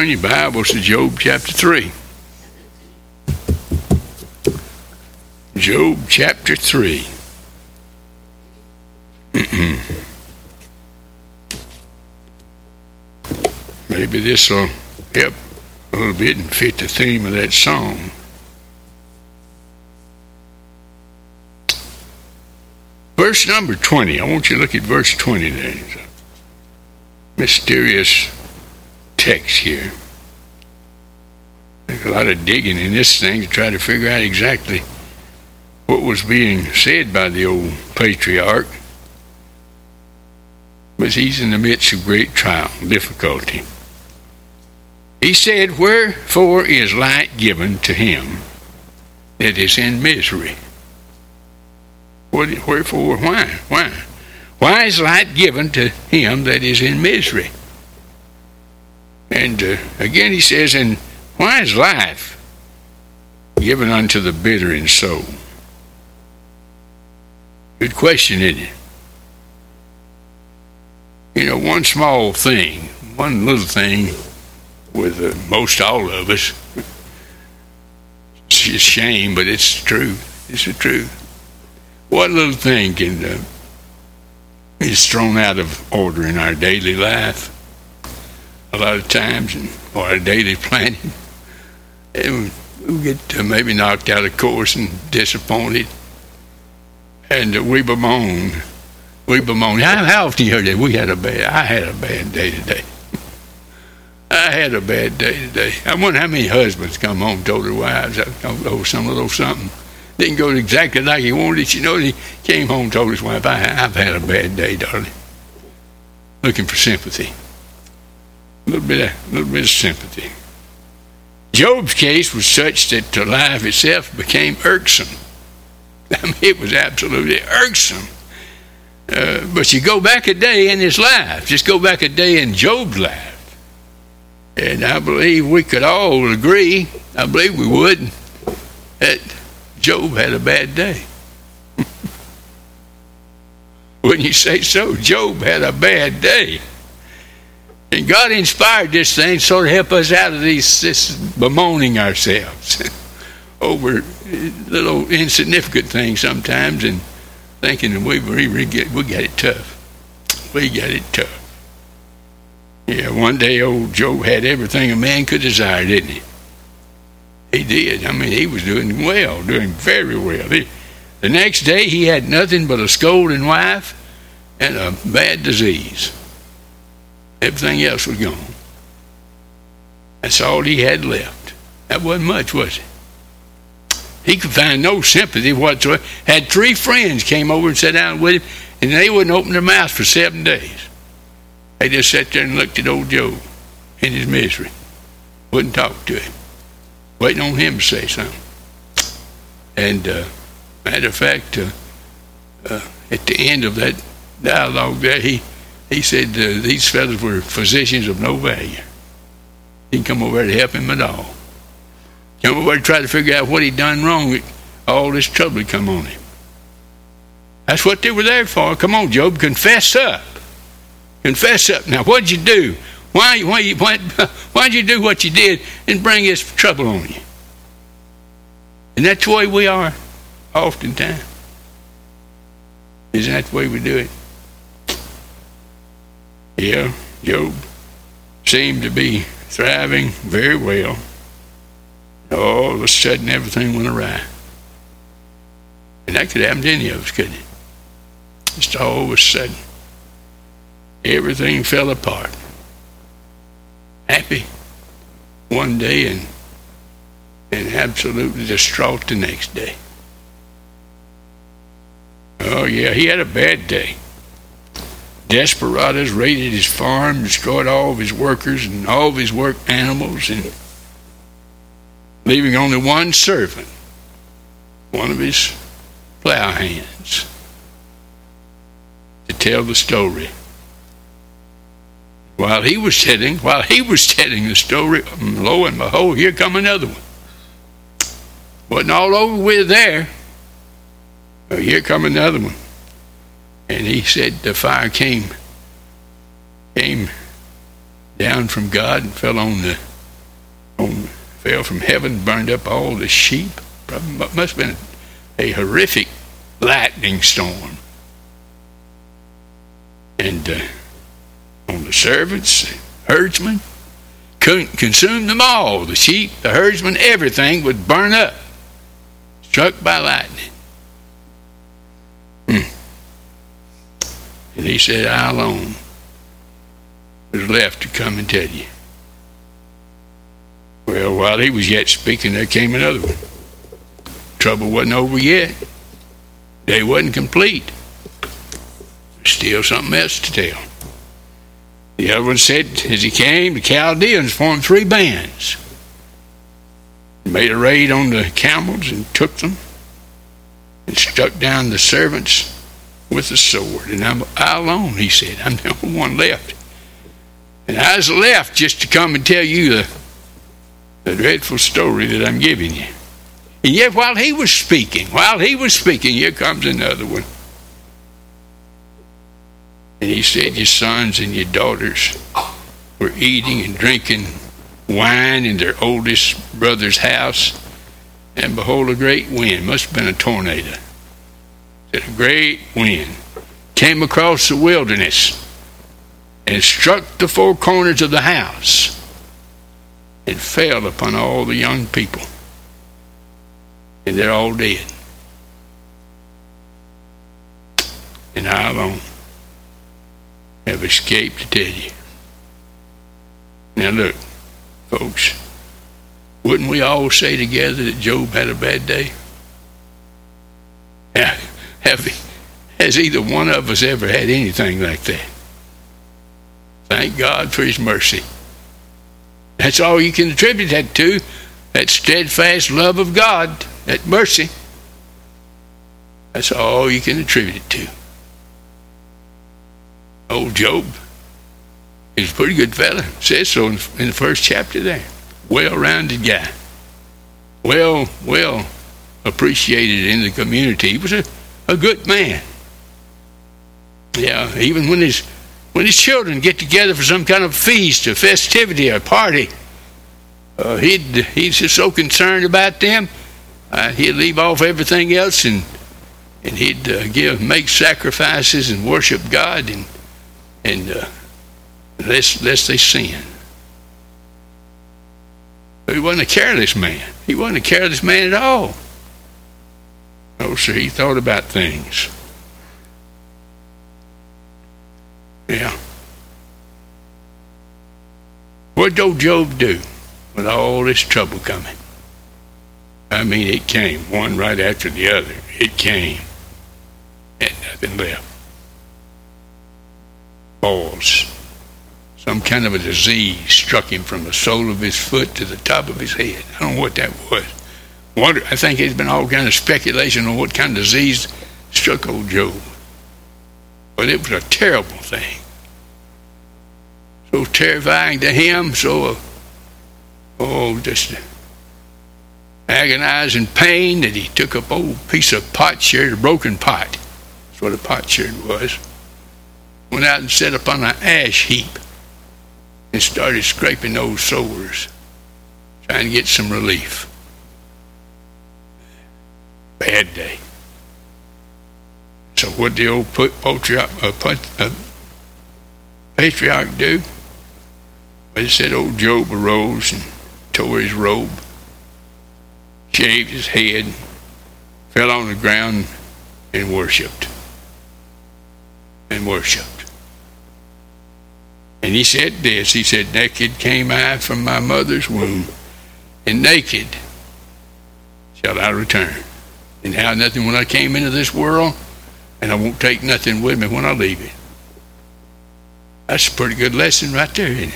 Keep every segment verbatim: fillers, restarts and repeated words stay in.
Turn your Bibles to Job chapter three. Job chapter three. Maybe this will help a little bit and fit the theme of that song. Verse number twenty. I want you to look at verse twenty there. It's a mysterious text here. There's a lot of digging in this thing to try to figure out exactly what was being said by the old patriarch. But he's in the midst of great trial and difficulty. He said, "Wherefore is light given to him that is in misery?" What, wherefore, why? Why? Why is light given to him that is in misery? And uh, again he says, and why is life given unto the bitter in soul? Good question, isn't it? You know, one small thing, one little thing with uh, most all of us, it's a shame, but it's true. It's the truth. What little thing can uh, is thrown out of order in our daily life a lot of times, and or our daily planning, and we get uh, maybe knocked out of course and disappointed, and uh, we bemoan, we bemoan. How, how often you heard that? We had a bad. I had a bad day today. I had a bad day today. I wonder how many husbands come home and told their wives, "Oh, some little something didn't go exactly like he wanted it." You know, he came home and told his wife, I, "I've had a bad day, darling." Looking for sympathy. A little bit of, little bit of sympathy. Job's case was such that life itself became irksome. I mean, it was absolutely irksome. Uh, but you go back a day in his life. Just go back a day in Job's life. And I believe we could all agree, I believe we would, that Job had a bad day. Wouldn't you say so? Job had a bad day. And God inspired this thing so to help us out of these this bemoaning ourselves over little insignificant things sometimes, and thinking that we really get we got it tough. We got it tough. Yeah, one day old Job had everything a man could desire, didn't he? He did. I mean, he was doing well, doing very well. He, the next day, he had nothing but a scolding wife and a bad disease. Everything else was gone. That's all he had left. That wasn't much, was it? He could find no sympathy whatsoever. Had three friends came over and sat down with him, and they wouldn't open their mouths for seven days. They just sat there and looked at old Job in his misery. Wouldn't talk to him. Waiting on him to say something. And uh, matter of fact, uh, uh, at the end of that dialogue there, he, he said uh, these fellows were physicians of no value. He didn't come over there to help him at all. Come over there to try to figure out what he'd done wrong. All this trouble had come on him. That's what they were there for. Come on, Job, confess up. Confess up. Now, what'd you do? Why, why, why, why'd you do what you did and bring this trouble on you? And that's the way we are oftentimes. Isn't that the way we do it? Yeah, Job seemed to be thriving very well. All of a sudden, everything went awry. And that could happen to any of us, couldn't it? Just all of a sudden, everything fell apart. Happy one day and and absolutely distraught the next day. Oh yeah, he had a bad day. Desperados raided his farm, destroyed all of his workers and all of his work animals, and leaving only one servant, one of his plow hands, to tell the story. While he was telling, while he was telling the story, lo and behold, here come another one. Wasn't all over with there. But here come another one. And he said the fire came, came down from God and fell on the on, fell from heaven, burned up all the sheep. Probably must have been a horrific lightning storm. And uh, on the servants, the herdsmen, couldn't consume them all. The sheep, the herdsmen, everything would burn up, struck by lightning. Hmm. And he said, I alone was left to come and tell you. Well, while he was yet speaking, there came another one. Trouble wasn't over yet. Day wasn't complete. There's still something else to tell. The other one said, as he came, the Chaldeans formed three bands, made a raid on the camels and took them, and struck down the servants with the sword. And I'm, I alone, he said, I'm the only one left. And I was left just to come and tell you the, the dreadful story that I'm giving you. And yet while he was speaking, while he was speaking, here comes another one. And he said, your sons and your daughters were eating and drinking wine in their oldest brother's house, and behold, a great wind, must have been a tornado, said a great wind came across the wilderness and struck the four corners of the house and fell upon all the young people, and they're all dead. And I alone have escaped to tell you. Now look, folks, wouldn't we all say together that Job had a bad day? Have, have, has either one of us ever had anything like that? Thank God for his mercy. That's all you can attribute that to, that steadfast love of God, that mercy. That's all you can attribute it to. Old Job is a pretty good fella. It says so in, in the first chapter there. Well-rounded guy. Well, well appreciated in the community. He was a, a good man. Yeah, even when his when his children get together for some kind of feast or festivity or party, uh, he'd he's just so concerned about them. Uh, he'd leave off everything else and and he'd uh, give make sacrifices and worship God and and uh, lest lest they sin. But he wasn't a careless man. He wasn't a careless man at all. No, sir, he thought about things. Yeah. What did old Job do with all this trouble coming? I mean, it came one right after the other. It came. And nothing left. Boils. Some kind of a disease struck him from the sole of his foot to the top of his head. I don't know what that was. Wonder, I think there's been all kind of speculation on what kind of disease struck old Job. But it was a terrible thing. So terrifying to him, so, uh, oh, just agonizing pain that he took up an old piece of potsherd, a broken pot. That's what a potsherd was. Went out and set up on an ash heap and started scraping those sores, trying to get some relief. Bad day. So what did the old patriarch, uh, uh, patriarch do? Well, it said old Job arose and tore his robe, shaved his head, fell on the ground and worshipped. And worshipped. And he said this, he said, naked came I from my mother's womb, and naked shall I return. And have nothing when I came into this world, and I won't take nothing with me when I leave it. That's a pretty good lesson right there, isn't it?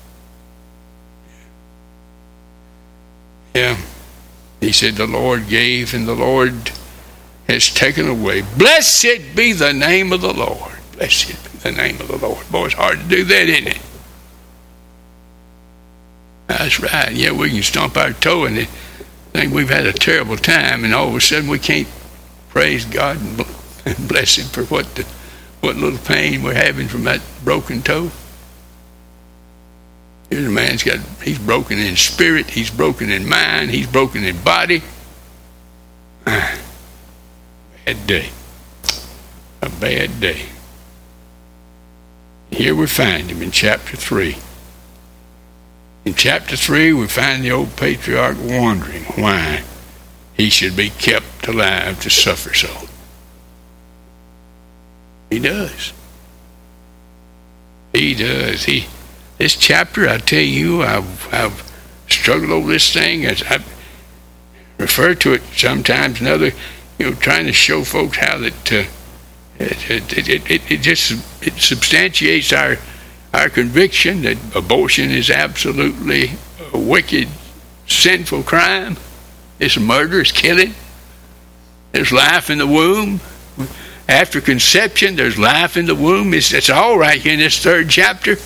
Yeah. He said, the Lord gave and the Lord has taken away. Blessed be the name of the Lord. Blessed be the name of the Lord. Boy, it's hard to do that, isn't it? That's right. Yeah, we can stomp our toe in it. Think we've had a terrible time, and all of a sudden we can't praise God and bless him for what the, what little pain we're having from that broken toe. Here's a man's got, he's broken in spirit, he's broken in mind, he's broken in body. Ah, bad day. A bad day. Here we find him in chapter three. In chapter three, we find the old patriarch wondering why he should be kept alive to suffer so. He does. He does. He. This chapter, I tell you, I've, I've struggled over this thing as I refer to it sometimes. Another, you know, trying to show folks how that uh, it, it, it, it, it just it substantiates our our conviction that abortion is absolutely a wicked, sinful crime. It's murder, it's killing. There's life in the womb. After conception, there's life in the womb. It's, it's all right here in this third chapter.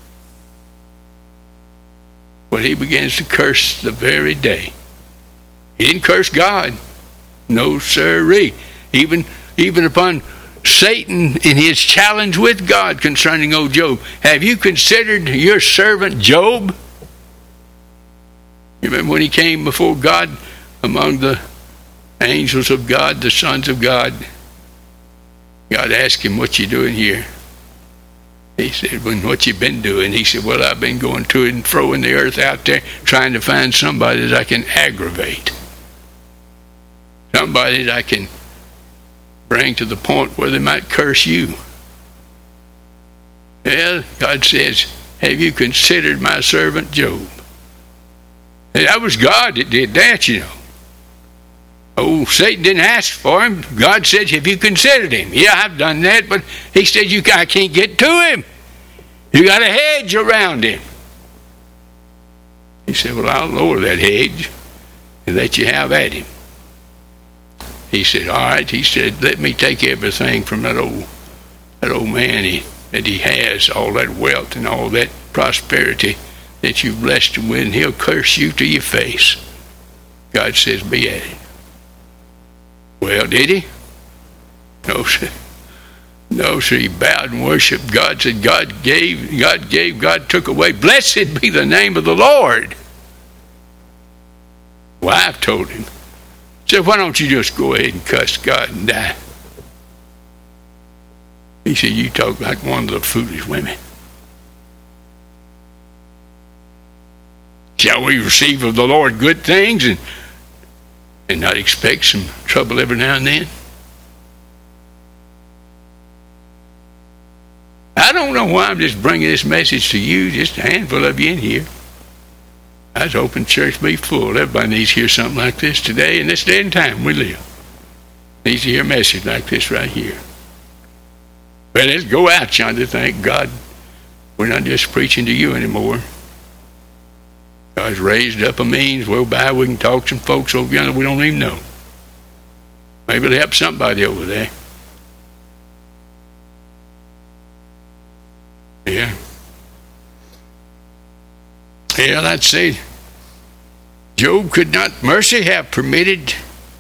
But he begins to curse the very day. He didn't curse God. No sirree. Even, even upon Satan in his challenge with God concerning old Job. Have you considered your servant Job? You remember when he came before God among the angels of God, the sons of God? God asked him, what you doing here? He said, well, what you been doing? He said, well, I've been going to and fro in the earth out there trying to find somebody that I can aggravate. Somebody that I can bring to the point where they might curse you. Well, God says, have you considered my servant Job? And that was God that did that, you know. Oh, Satan didn't ask for him. God said, have you considered him? Yeah, I've done that, but he said, you, I can't get to him. You got a hedge around him. He said, well, I'll lower that hedge and let you have at him. He said, all right. He said, let me take everything from that old that old man he, that he has, all that wealth and all that prosperity that you've blessed him with, and he'll curse you to your face. God says, be at it. Well, did he? No, sir. No, sir. He bowed and worshipped God. Said, God gave, God gave, God took away. Blessed be the name of the Lord. Wife told him, said, why don't you just go ahead and cuss God and die? He said, you talk like one of the foolish women. Shall we receive of the Lord good things and and not expect some trouble every now and then? I don't know why I'm just bringing this message to you, just a handful of you in here. I was hoping church be full. Everybody needs to hear something like this today, in this day and time we live. Needs to hear a message like this right here. But let's go out yonder, thank God. We're not just preaching to you anymore. God's raised up a means whereby we can talk to some folks over yonder we don't even know. Maybe it'll help somebody over there. Yeah. Yeah, I'd say Job could not mercy have permitted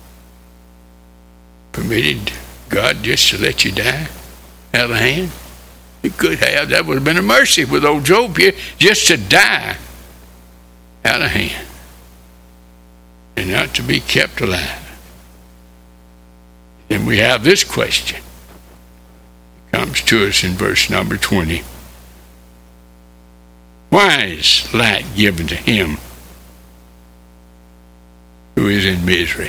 permitted God just to let you die out of hand. He could have. That would have been a mercy with old Job here, just to die out of hand and not to be kept alive. And we have this question. It comes to us in verse number twenty. Why is light given to him who is in misery,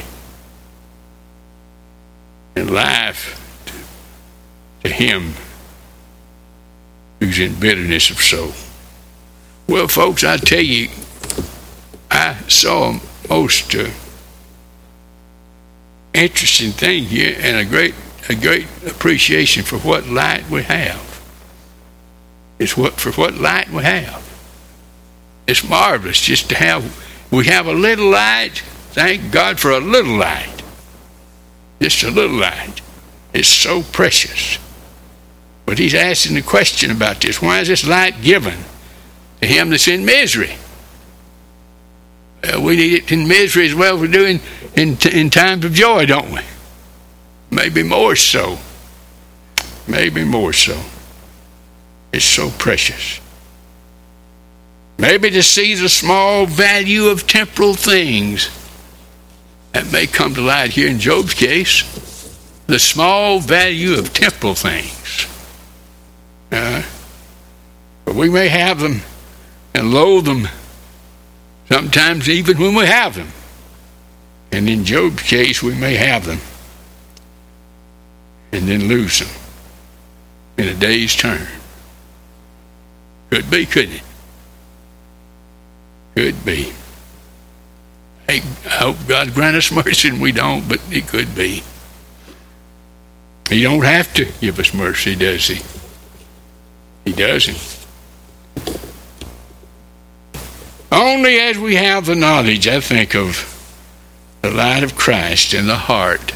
and life to, to him who's in bitterness of soul? Well, folks, I tell you, I saw a most uh, interesting thing here, and a great, a great appreciation for what light we have. It's what for what light we have. It's marvelous just to have. We have a little light. Thank God for a little light. Just a little light. It's so precious. But he's asking the question about this. Why is this light given to him that's in misery? Well, we need it in misery as well as we do in, in, in times of joy, don't we? Maybe more so. Maybe more so. It's so precious. Maybe to see the small value of temporal things. That may come to light here in Job's case. The small value of temporal things. Uh, but we may have them and loathe them sometimes even when we have them. And in Job's case, we may have them and then lose them in a day's turn. Could be, couldn't it? Could be. Hey, I hope God grant us mercy and we don't, but it could be. He don't have to give us mercy, does he? He doesn't. Only as we have the knowledge, I think, of the light of Christ in the heart,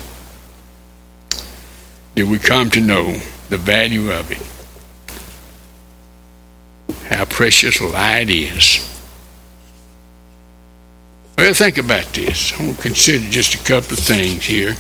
do we come to know the value of it. How precious light is. Well, think about this. I want to consider just a couple of things here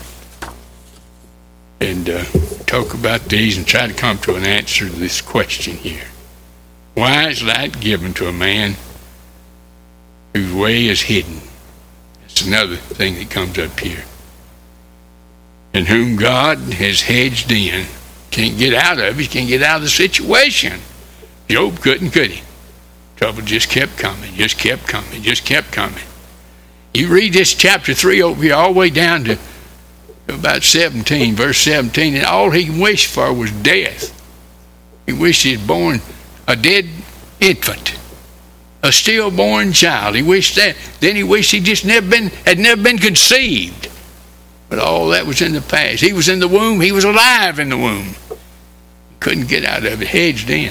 and uh, talk about these and try to come to an answer to this question here. Why is light given to a man whose way is hidden? That's another thing that comes up here. And whom God has hedged in. Can't get out of it. Can't get out of the situation. Job couldn't, could he? Trouble just kept coming, just kept coming, just kept coming. You read this chapter three over here all the way down to about seventeen, verse seventeen, and all he wished for was death. He wished he had born a dead infant, a stillborn child. He wished that. Then he wished he just never been had never been conceived. But all that was in the past. He was in the womb. He was alive in the womb. He couldn't get out of it, hedged in.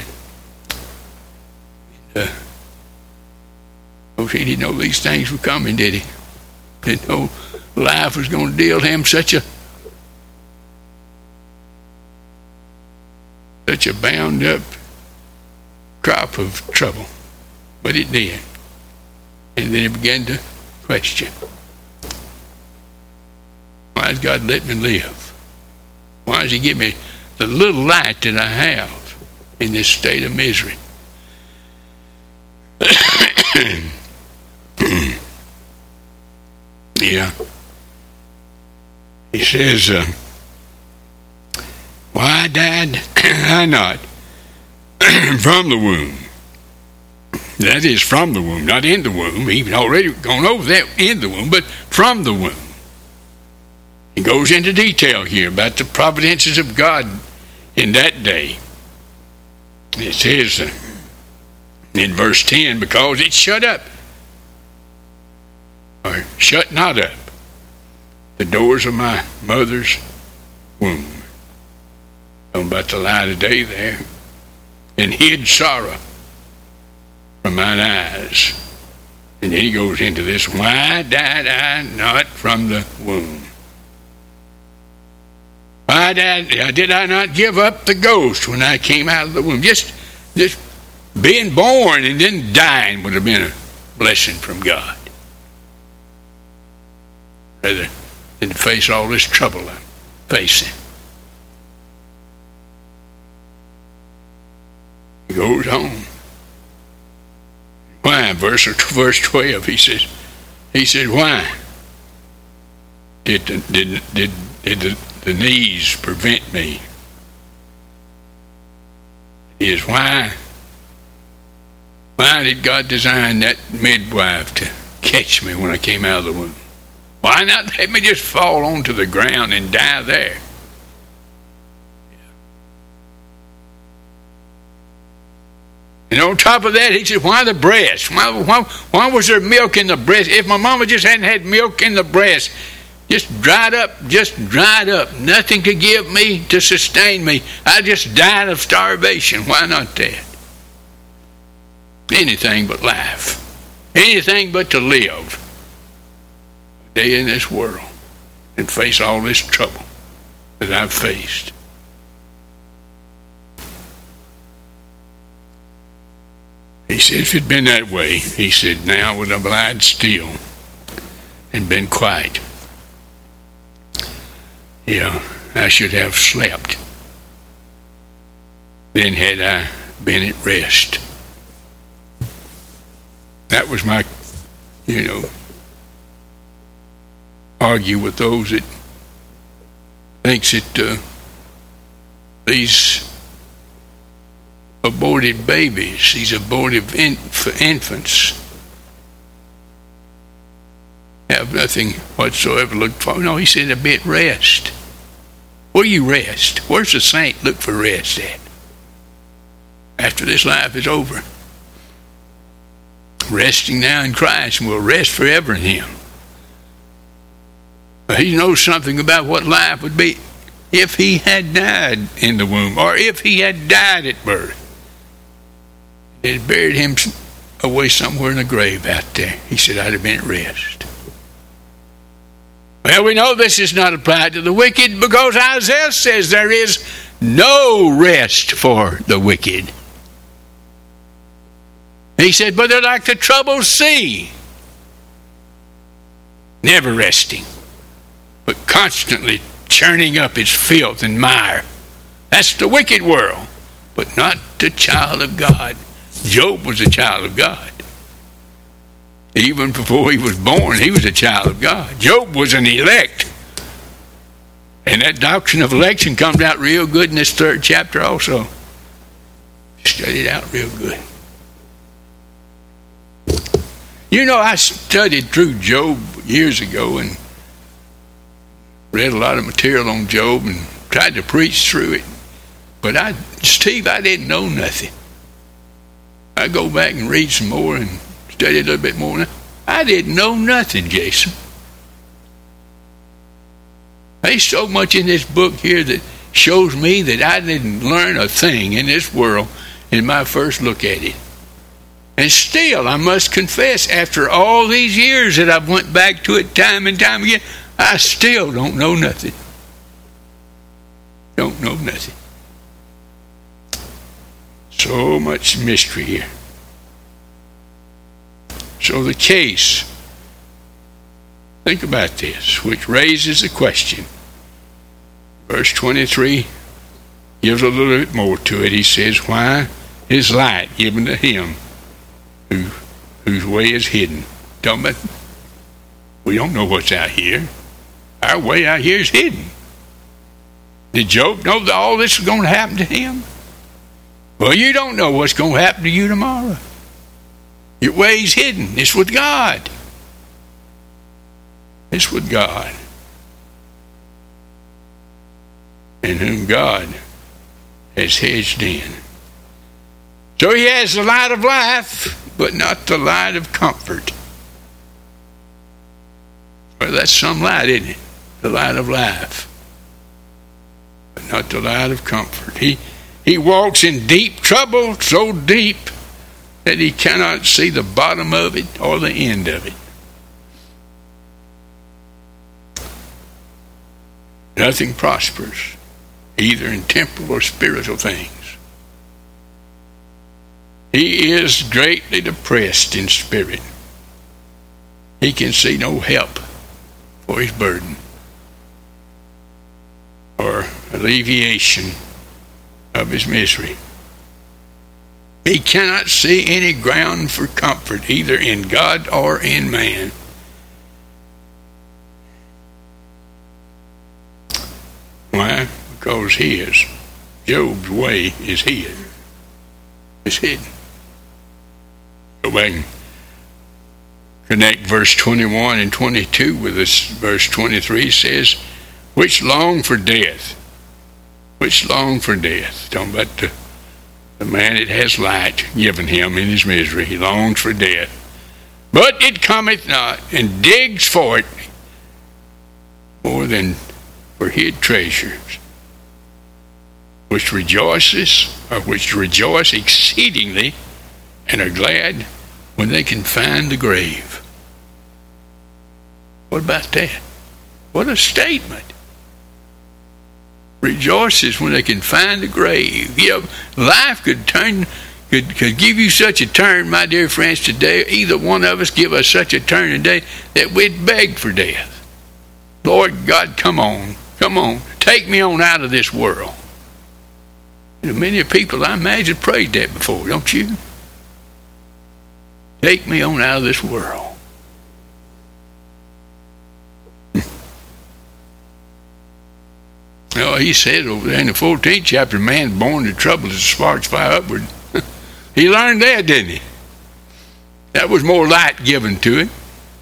Uh, oh, he didn't know these things were coming, did he? Didn't know life was going to deal him such a such a bound up crop of trouble. But it did. And then he began to question. Why does God let me live? Why does he give me the little light that I have in this state of misery? Yeah. He says, uh, why died I not from the womb? That is, from the womb, not in the womb. He'd already gone over that in the womb, but from the womb. He goes into detail here about the providences of God in that day. It says uh, in verse ten, because it shut up, or shut not up, the doors of my mother's womb. Talking about the light of day there. And hid sorrow from mine eyes. And then he goes into this, why died I not from the womb? Why did, did I not give up the ghost when I came out of the womb? Just, just being born and then dying would have been a blessing from God. Rather than to face all this trouble I'm facing. He goes on. Why? Verse, verse twelve, he says, he said, why did the, did, did, did the, the knees prevent me? Is why, why did God design that midwife to catch me when I came out of the womb? Why not let me just fall onto the ground and die there? And on top of that, he said, why the breast? Why, why, why was there milk in the breast? If my mama just hadn't had milk in the breast, just dried up, just dried up, nothing could give me to sustain me, I just died of starvation. Why not that? Anything but life. Anything but to live a day in this world and face all this trouble that I've faced. He said, if it had been that way, he said, now I would have lied still and been quiet. Yeah, I should have slept. Then had I been at rest. That was my, you know, argue with those that thinks that uh, these aborted babies, these aborted inf- infants, have nothing whatsoever to look for. No, he said a bit rest. Where do you rest? Where's the saint look for rest at? After this life is over. Resting now in Christ, and we'll rest forever in him. But he knows something about what life would be if he had died in the womb, or if he had died at birth. They had buried him away somewhere in the grave out there. He said, I'd have been at rest. Well, we know this is not applied to the wicked because Isaiah says there is no rest for the wicked. He said, but they're like the troubled sea, never resting, but constantly churning up its filth and mire. That's the wicked world, but not the child of God. Job was a child of God. Even before he was born, he was a child of God. Job was an elect. And that doctrine of election comes out real good in this third chapter also. Study it out real good. You know, I studied through Job years ago and read a lot of material on Job and tried to preach through it. But I, Steve, I didn't know nothing. I go back and read some more and study a little bit more. I didn't know nothing, Jason. There's so much in this book here that shows me that I didn't learn a thing in this world in my first look at it. And still, I must confess, after all these years that I've went back to it time and time again, I still don't know nothing. Don't know nothing. So much mystery here. So the case, think about this, which raises the question. Verse twenty-three gives a little bit more to it. He says, why is light given to him who, whose way is hidden? Talking about, we don't know what's out here. Our way out here is hidden. Did Job know that all this was going to happen to him? Well, you don't know what's going to happen to you tomorrow. Your way's hidden. It's with God. It's with God. In whom God has hedged in. So he has the light of life, but not the light of comfort. Well, that's some light, isn't it? The light of life, but not the light of comfort. He He walks in deep trouble, so deep that he cannot see the bottom of it or the end of it. Nothing prospers, either in temporal or spiritual things. He is greatly depressed in spirit. He can see no help for his burden or alleviation of his misery. He cannot see any ground for comfort either in God or in man. Why? Because his, Job's way is hid. It's hidden. Go back and connect verse twenty-one and twenty-two with this. Verse twenty-three says, which long for death. Which long for death. Talking about the, the man that has light given him in his misery. He longs for death. But it cometh not, and digs for it more than for hid treasures, which rejoices, or which rejoice exceedingly, and are glad when they can find the grave. What about that? What a statement. Rejoices when they can find the grave. You know, life could turn, could, could give you such a turn, my dear friends, today. Either one of us give us such a turn today that we'd beg for death. Lord God, come on, come on, take me on out of this world. You know, many people, I imagine, prayed that before, don't you? Take me on out of this world. Oh, he said over there in the fourteenth chapter, man born to trouble as sparks fly upward. He learned that, didn't he? That was more light given to him.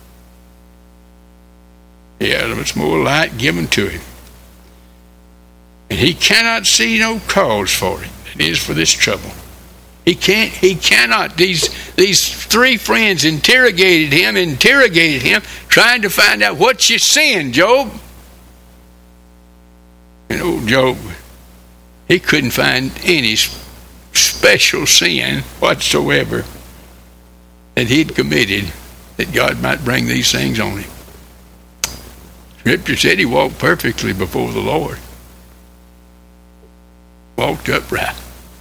Yeah, there was more light given to him. And he cannot see no cause for it. That is for this trouble. He can't, he cannot. These, these three friends interrogated him, interrogated him, trying to find out what's your sin, Job. And old Job, he couldn't find any special sin whatsoever that he'd committed that God might bring these things on him. Scripture said he walked perfectly before the Lord. Walked upright.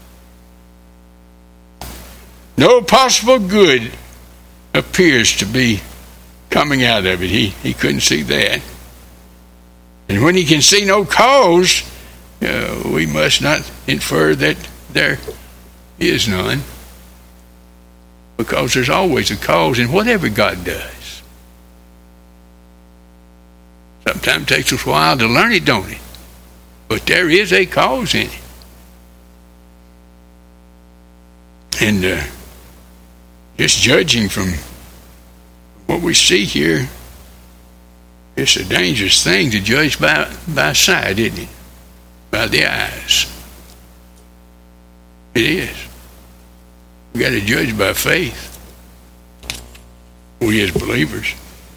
No possible good appears to be coming out of it. He, he couldn't see that. And when he can see no cause, uh, we must not infer that there is none. Because there's always a cause in whatever God does. Sometimes it takes us a while to learn it, don't it? But there is a cause in it. And uh, just judging from what we see here, it's a dangerous thing to judge by, by sight, isn't it? By the eyes. It is. We got to judge by faith. We as believers.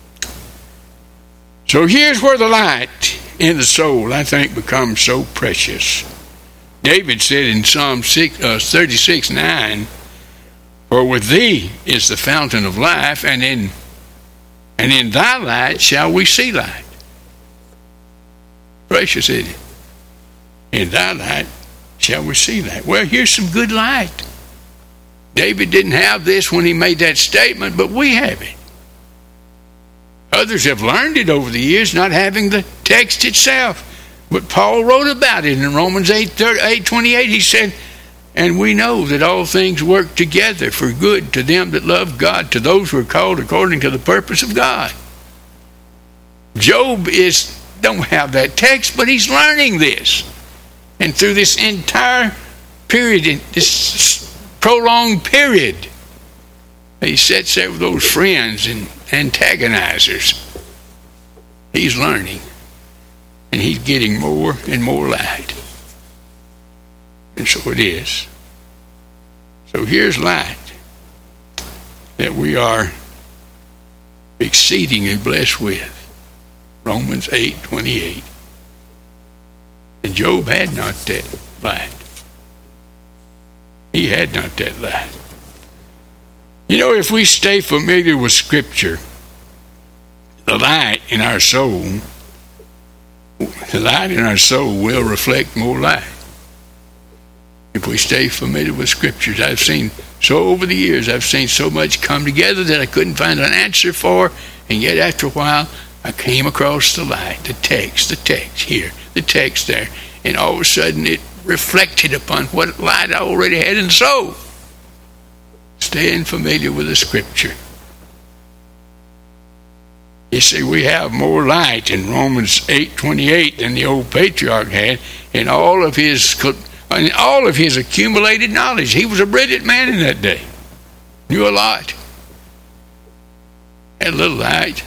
So here's where the light in the soul, I think, becomes so precious. David said in Psalm thirty-six nine, for with thee is the fountain of life, and in and in thy light shall we see light. Precious, isn't it? In thy light shall we see light. Well, here's some good light. David didn't have this when he made that statement, but we have it. Others have learned it over the years, not having the text itself. But Paul wrote about it in Romans eight twenty-eight. He said, and we know that all things work together for good to them that love God, to those who are called according to the purpose of God. Job is don't have that text, but he's learning this. And through this entire period, this prolonged period, he sits there with those friends and antagonizers. He's learning. And he's getting more and more light. And so it is. So here's light that we are exceedingly blessed with. Romans eight twenty-eight. And Job had not that light. He had not that light. You know, if we stay familiar with Scripture, the light in our soul, the light in our soul will reflect more light. If we stay familiar with Scriptures, I've seen, so over the years, I've seen so much come together that I couldn't find an answer for, and yet after a while, I came across the light, the text, the text here, the text there, and all of a sudden it reflected upon what light I already had in the soul. Staying familiar with the Scripture. You see, we have more light in Romans eight twenty-eight than the old patriarch had in all of his in all of his accumulated knowledge. He was a brilliant man in that day. Knew a lot. Had a little light.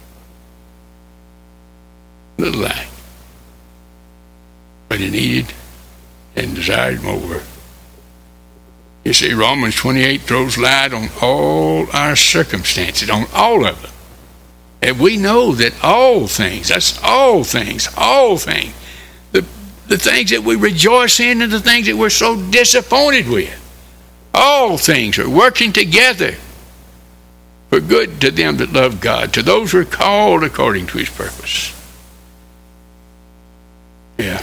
Little light. But he needed and desired more. You see, Romans twenty-eight throws light on all our circumstances, on all of them. And we know that all things, that's all things, all things, the, the things that we rejoice in and the things that we're so disappointed with, all things are working together for good to them that love God, to those who are called according to his purpose. Yeah.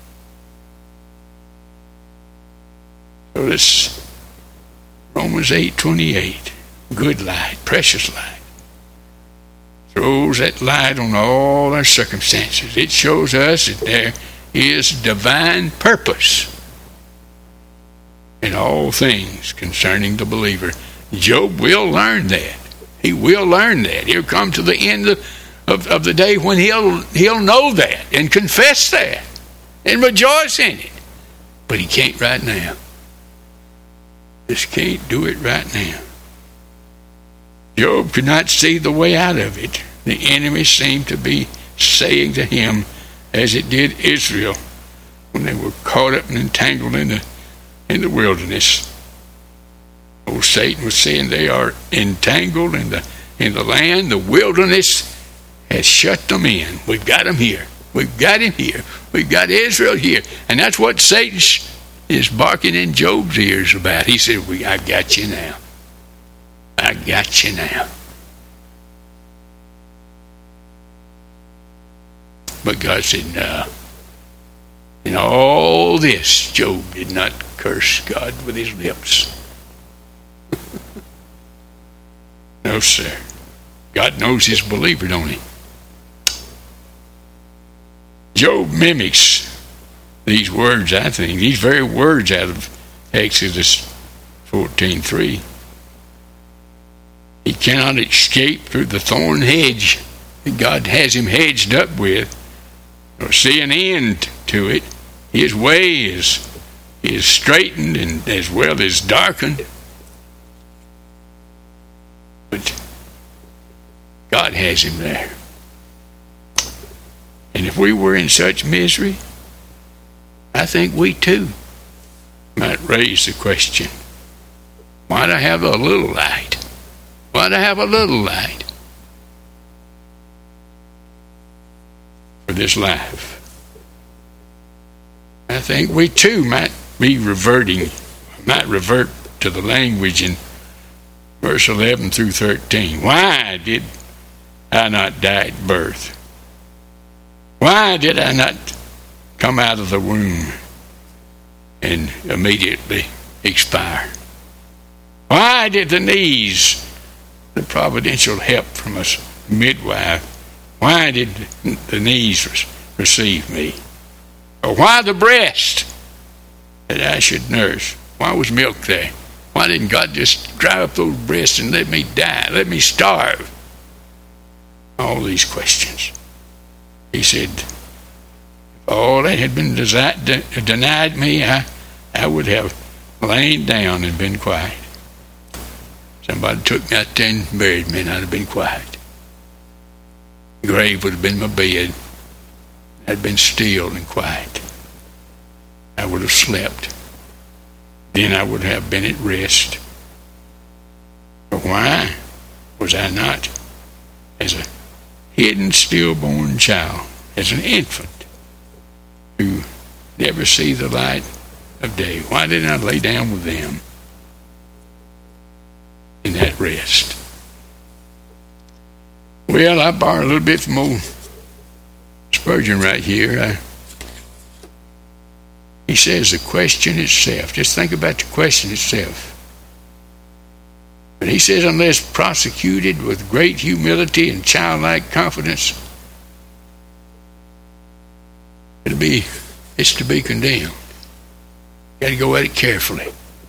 So this Romans eight twenty-eight, good light, precious light, throws that light on all our circumstances. It shows us that there is divine purpose in all things concerning the believer. Job will learn that. He will learn that. He'll come to the end of, of, of the day when he'll he'll know that and confess that and rejoice in it. But he can't right now. Just can't do it right now. Job could not see the way out of it. The enemy seemed to be saying to him, as it did Israel when they were caught up and entangled in the in the wilderness. Old Satan was saying they are entangled in the in the land. The wilderness has shut them in. We've got them here. We've got him here. We've got Israel here. And that's what Satan is barking in Job's ears about. He said, "We, I got you now. I got you now." But God said, "No." In all this, Job did not curse God with his lips. No, sir. God knows his believer, don't he? Job mimics these words, I think, these very words out of Exodus fourteen three. He cannot escape through the thorn hedge that God has him hedged up with, or see an end to it. His way is, is straightened and as well as darkened. But God has him there. And if we were in such misery, I think we too might raise the question, why do I have a little light? Why do I have a little light for this life? I think we too might be reverting, might revert to the language in verse eleven through thirteen. Why did I not die at birth? Why did I not come out of the womb and immediately expire? Why did the knees, the providential help from a midwife, why did the knees receive me? Or why the breast that I should nurse? Why was milk there? Why didn't God just dry up those breasts and let me die, let me starve? All these questions. He said, if all that had been desi- de- denied me, I, I would have lain down and been quiet. Somebody took me out there and buried me, and I'd have been quiet. The grave would have been my bed. I'd been still and quiet. I would have slept. Then I would have been at rest. But why was I not as a hidden stillborn child, as an infant who never see the light of day? Why didn't I lay down with them in that rest? Well, I borrow a little bit from old Spurgeon right here. I, he says the question itself. Just think about the question itself. But he says, unless prosecuted with great humility and childlike confidence, it'll be, it's to be condemned. Got to go at it carefully.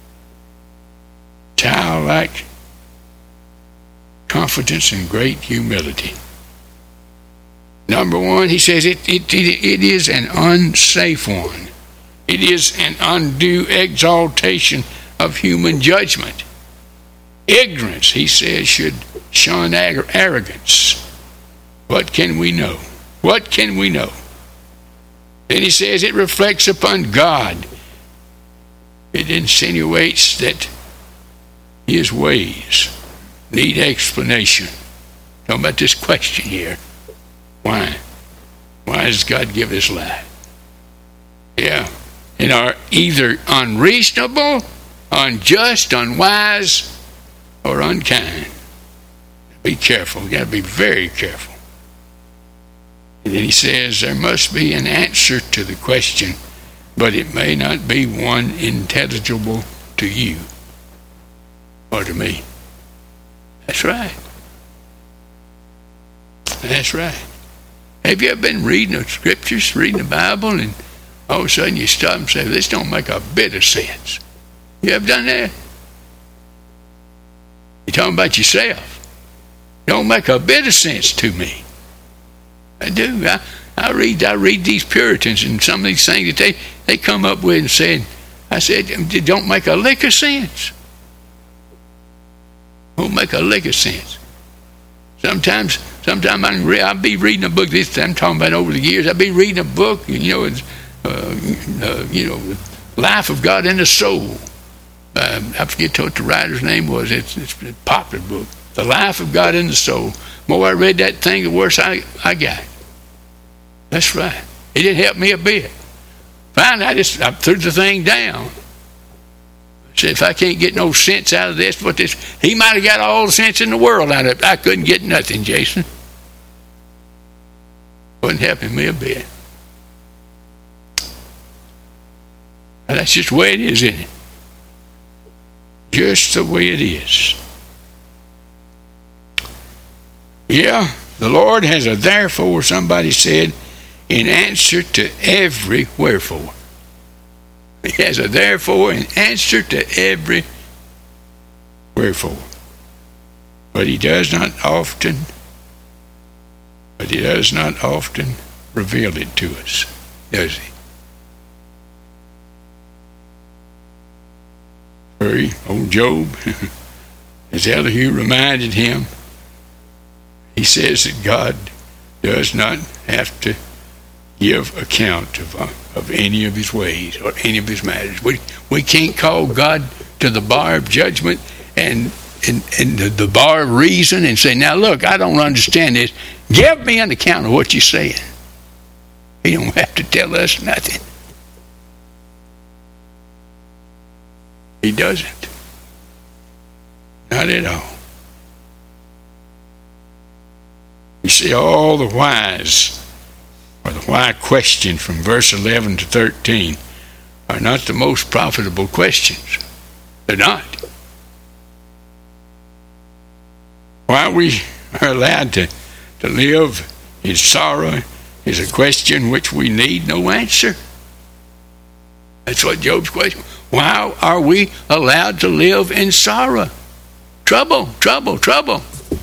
Childlike confidence and great humility. Number one, he says it, it, it, it is an unsafe one. It is an undue exaltation of human judgment. Ignorance, he says, should shun arrogance. What can we know? What can we know? Then he says it reflects upon God. It insinuates that his ways need explanation. Talking about this question here. Why? Why does God give us life? Yeah. And are either unreasonable, unjust, unwise, or unkind. Be careful. You've got to be very careful. And then he says there must be an answer to the question, but it may not be one intelligible to you or to me. That's right. That's right. Have you ever been reading the scriptures, reading the Bible, and all of a sudden you stop and say, this don't make a bit of sense? You ever done that? You're talking about yourself. Don't make a bit of sense to me. I do. I, I read I read these Puritans and some of these things that they, they come up with and said, I said, it don't make a lick of sense. Don't make a lick of sense. Sometimes, sometimes I can re- I'll be reading a book. This I'm talking about over the years. I'll be reading a book, you know, it's, uh, uh, you know, the life of God in the soul. Um, I forget what the writer's name was. It's, it's a popular book. The life of God in the soul. The more I read that thing, the worse I, I got. That's right. It didn't help me a bit. Finally, I just I threw the thing down. I said, if I can't get no sense out of this, what this, he might have got all the sense in the world out of it. I couldn't get nothing, Jason. Wasn't helping me a bit. But that's just the way it is, isn't it? Just the way it is. Yeah, the Lord has a therefore, somebody said, in answer to every wherefore. He has a therefore in answer to every wherefore. But he does not often, but he does not often reveal it to us, does he? Hurry, old Job, as Elihu reminded him, he says that God does not have to give account of, uh, of any of his ways or any of his matters. We we can't call God to the bar of judgment and, and, and the, the bar of reason and say, now look, I don't understand this. Give me an account of what you're saying. He don't have to tell us nothing. He doesn't. Not at all. You see, all the whys, or the why question from verse eleven to thirteen, are not the most profitable questions. They're not. Why we are allowed to, to live in sorrow is a question which we need no answer. That's what Job's question. Why are we allowed to live in sorrow? Trouble, trouble, trouble.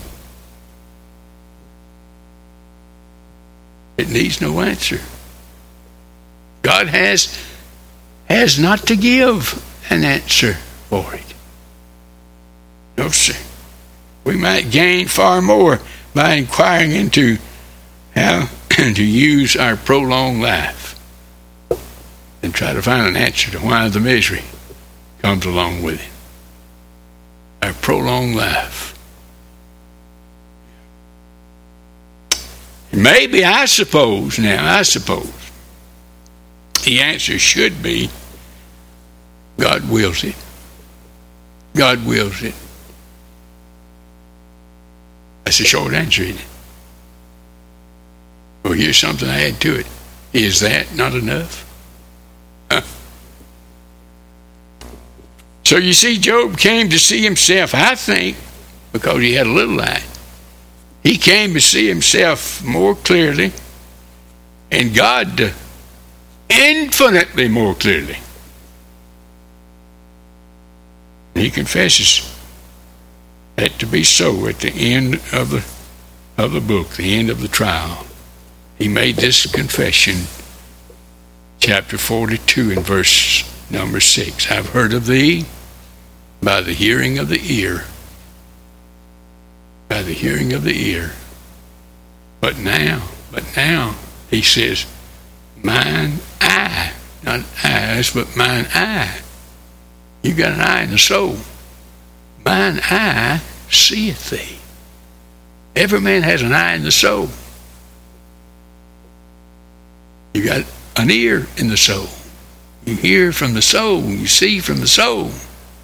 It needs no answer. God has has not to give an answer for it. No, sir. We might gain far more by inquiring into how to use our prolonged life than try to find an answer to why the misery comes along with it. Our prolonged life. Maybe, I suppose, now, I suppose, the answer should be God wills it. God wills it. That's the short answer, isn't it? Well, here's something I add to it. Is that not enough? Huh? So you see, Job came to see himself, I think, because he had a little light. He came to see himself more clearly, and God infinitely more clearly. He confesses that to be so at the end of the of the book, the end of the trial. He made this confession, chapter forty-two and verse number six. I've heard of thee by the hearing of the ear. By the hearing of the ear. But now, but now, he says, mine eye, not eyes, but mine eye. You got an eye in the soul. Mine eye seeth thee. Every man has an eye in the soul. You got an ear in the soul. You hear from the soul. You see from the soul.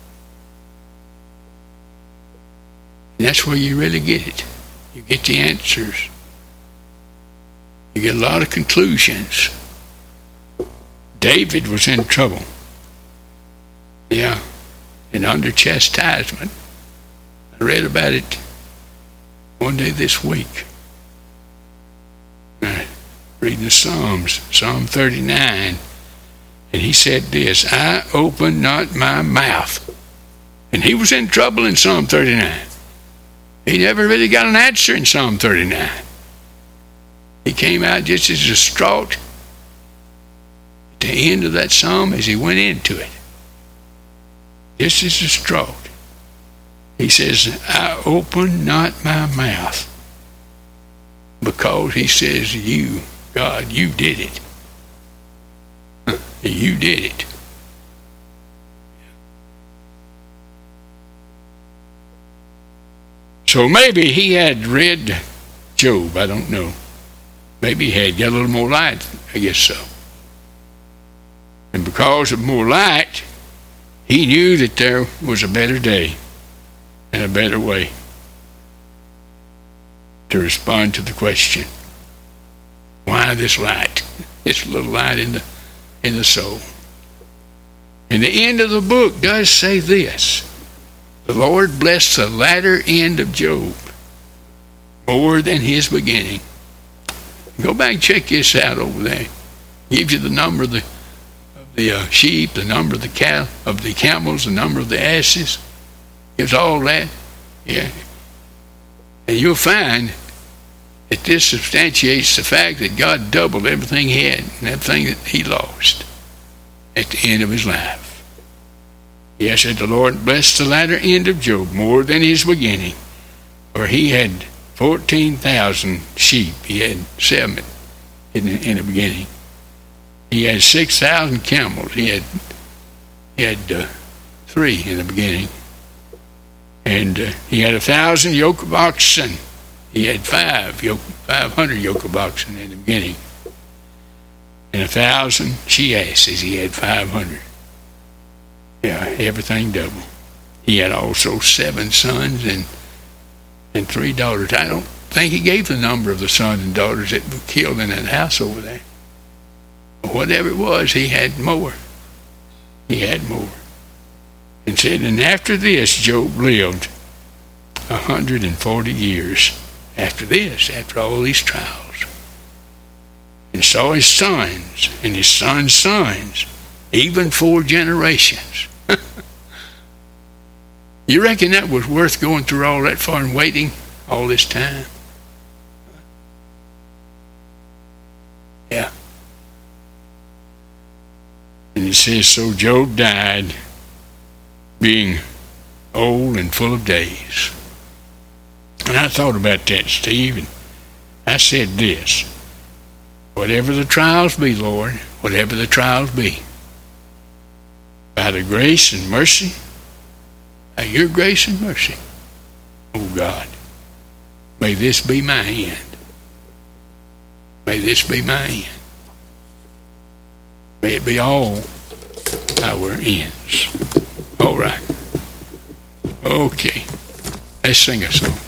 And that's where you really get it. You get the answers. You get a lot of conclusions. David was in trouble. Yeah. And under chastisement. I read about it one day this week. I reading the Psalms, Psalm thirty-nine. And he said this, I open not my mouth And he was in trouble in Psalm thirty-nine. He never really got an answer in Psalm thirty-nine. He came out just as distraught at the end of that psalm as he went into it. Just as distraught. He says, I open not my mouth, because he says, you, God, you did it. You did it. So maybe he had read Job, I don't know. Maybe he had got a little more light, I guess so. And because of more light, he knew that there was a better day and a better way to respond to the question, why this light? This little light in the in the soul. And the end of the book does say this: the Lord blessed the latter end of Job more than his beginning. Go back and check this out over there. Gives you the number of the of the uh, sheep, the number of the cow, of the camels, the number of the asses. Gives all that. Yeah. And you'll find that this substantiates the fact that God doubled everything he had and everything that he lost at the end of his life. Yes, said the Lord blessed the latter end of Job more than his beginning, for he had fourteen thousand sheep. He had seven in the, in the beginning. He had six thousand camels. He had he had uh, three in the beginning. And uh, he had a thousand yoke of oxen. He had five yoke, five hundred yoke of oxen in the beginning. And a thousand she-asses. He had five hundred. Yeah, everything double. He had also seven sons and and three daughters. I don't think he gave the number of the sons and daughters that were killed in that house over there. But whatever it was, he had more. He had more. And said, and after this, Job lived a hundred and forty years. After this, after all these trials. And saw his sons and his sons' sons, even four generations. You reckon that was worth going through all that far and waiting all this time? Yeah. And it says, so Job died, being old and full of days. And I thought about that, Steve, and I said this: whatever the trials be, Lord, whatever the trials be, by the grace and mercy, by your grace and mercy, oh God, may this be my end. May this be my end. May it be all our ends. All right. Okay. Let's sing a song.